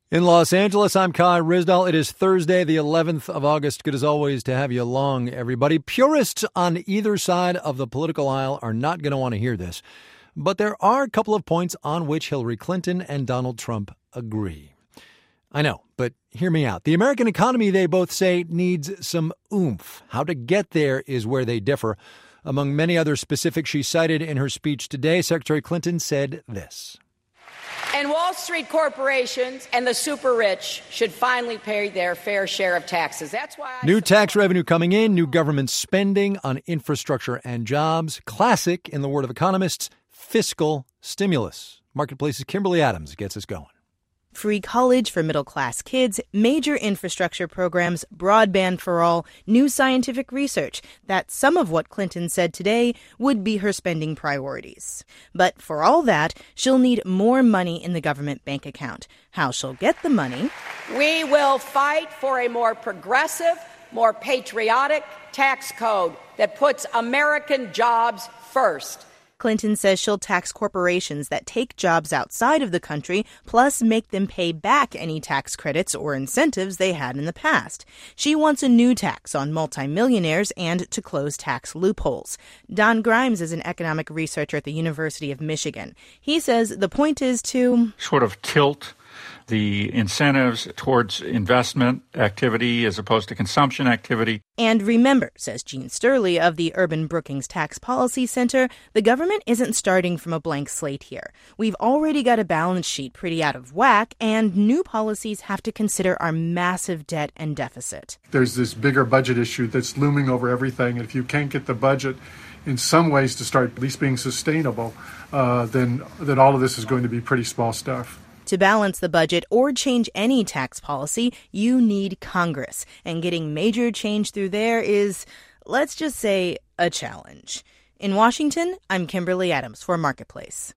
In Los Angeles, I'm Kai Ryssdal. It is Thursday, the 11th of August. Good as always to have you along, everybody. Purists on either side of the political aisle are not going to want to hear this. But there are a couple of points on which Hillary Clinton and Donald Trump agree. I know, but hear me out. The American economy, they both say, needs some oomph. How to get there is where they differ. Among many other specifics she cited in her speech today, Secretary Clinton said this. And Wall Street corporations and the super rich should finally pay their fair share of taxes. That's why new tax revenue coming in, new government spending on infrastructure and jobs. Classic, in the word of economists, fiscal stimulus. Marketplace's Kimberly Adams gets us going. Free college for middle-class kids, major infrastructure programs, broadband for all, new scientific research. That's some of what Clinton said today would be her spending priorities. But for all that, she'll need more money in the government bank account. How she'll get the money? We will fight for a more progressive, more patriotic tax code that puts American jobs first. Clinton says she'll tax corporations that take jobs outside of the country, plus make them pay back any tax credits or incentives they had in the past. She wants a new tax on multimillionaires and to close tax loopholes. Don Grimes is an economic researcher at the University of Michigan. He says the point is to sort of tilt the incentives towards investment activity as opposed to consumption activity. And remember, says Gene Sturley of the Urban Brookings Tax Policy Center, the government isn't starting from a blank slate here. We've already got a balance sheet pretty out of whack, and new policies have to consider our massive debt and deficit. There's this bigger budget issue that's looming over everything. If you can't get the budget in some ways to start at least being sustainable, then all of this is going to be pretty small stuff. To balance the budget or change any tax policy, you need Congress. And getting major change through there is, let's just say, a challenge. In Washington, I'm Kimberly Adams for Marketplace.